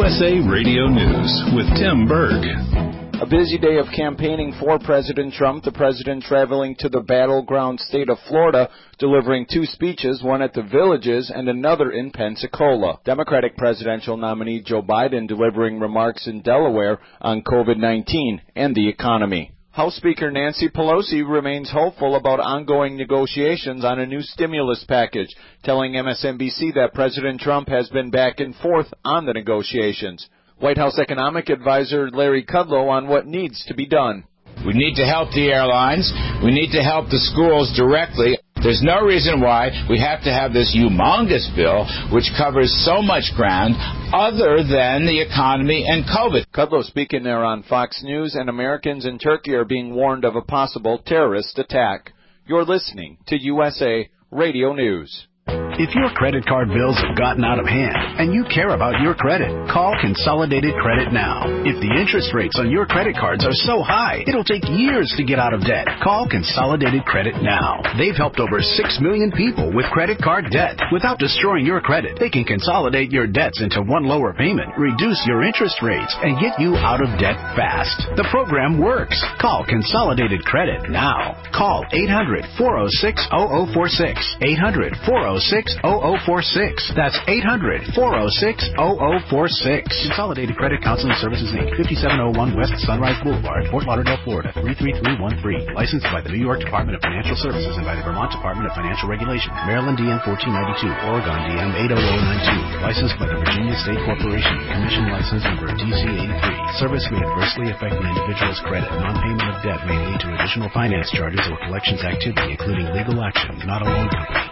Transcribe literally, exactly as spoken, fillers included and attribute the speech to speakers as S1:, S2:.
S1: S A Radio News with Tim Berg.
S2: A busy day of campaigning for President Trump, the president traveling to the battleground state of Florida, delivering two speeches, one at the Villages and another in Pensacola. Democratic presidential nominee Joe Biden delivering remarks in Delaware on COVID nineteen and the economy. House Speaker Nancy Pelosi remains hopeful about ongoing negotiations on a new stimulus package, telling M S N B C that President Trump has been back and forth on the negotiations. White House economic advisor Larry Kudlow on what needs to be done.
S3: We need to help the airlines. We need to help the schools directly. There's no reason why we have to have this humongous bill which covers so much ground other than the economy and COVID.
S2: Kudlow speaking there on Fox News, and Americans in Turkey are being warned of a possible terrorist attack. You're listening to U S A Radio News.
S4: If your credit card bills have gotten out of hand and you care about your credit, call Consolidated Credit now. If the interest rates on your credit cards are so high, it'll take years to get out of debt. Call Consolidated Credit now. They've helped over six million people with credit card debt. Without destroying your credit, they can consolidate your debts into one lower payment, reduce your interest rates, and get you out of debt fast. The program works. Call Consolidated Credit now. Call eight hundred, four oh six, oh oh four six. eight hundred, four oh six, oh oh four six. That's eight hundred, four oh six, oh oh four six. Consolidated Credit Counseling Services, Incorporated, fifty-seven oh one West Sunrise Boulevard, Fort Lauderdale, Florida, three three three one three. Licensed by the New York Department of Financial Services and by the Vermont Department of Financial Regulation. Maryland D M fourteen ninety-two, Oregon D M eight oh oh nine two. Licensed by the Virginia State Corporation. Commission license number D C eighty-three. Service may adversely affect an individual's credit. Non-payment of debt may lead to additional finance charges or collections activity, including legal action. Not a loan company.